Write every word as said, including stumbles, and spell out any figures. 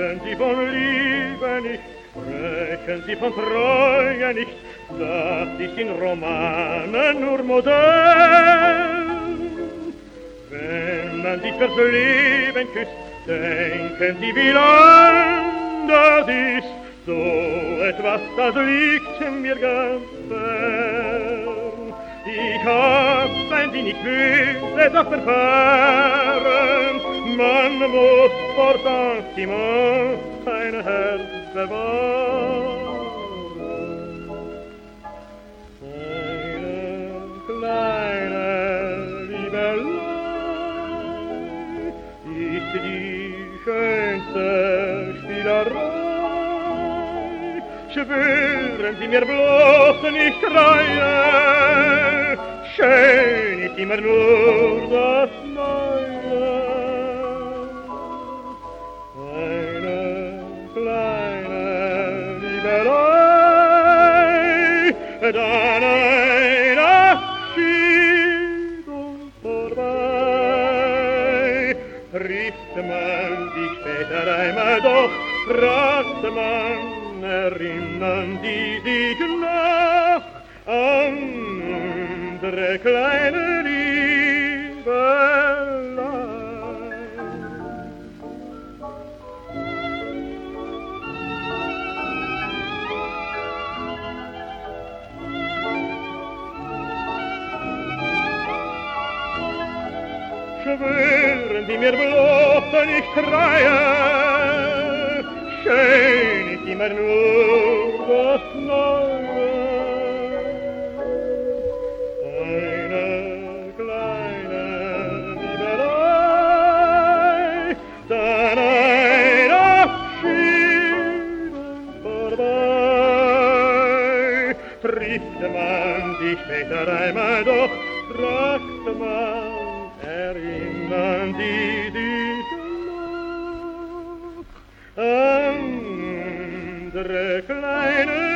Reden Sie von Liebe nicht, sprechen Sie von Treue nicht, das ist in Romanen nur Modell. Wenn man sich fürs Leben küsst, denken Sie, wie lang das ist, so etwas, das liegt mir ganz fern. Ich hab, wenn Sie nicht böse, das Verfahren, man muss vor Sentiment sein Herz bewahren. Eine kleine Liebelei ist die schönste Spielerei. Schwören Sie mir bloß nicht Treue, schön ist immer nur das Neue. Eine kleine Liebelei, dann ein Abschied und vorbei. Trifft man sich später einmal, doch fragt man, erinnern die sich noch an unsere kleine Liebelei. Schwören Sie mir bloß nicht Treue, schön ist immer nur das Neue. Eine kleine Liebelei, dann ein Abschied und vorbei. Trifft man sich später einmal, doch fragt man, erinnern Sie sich noch an unsere kleine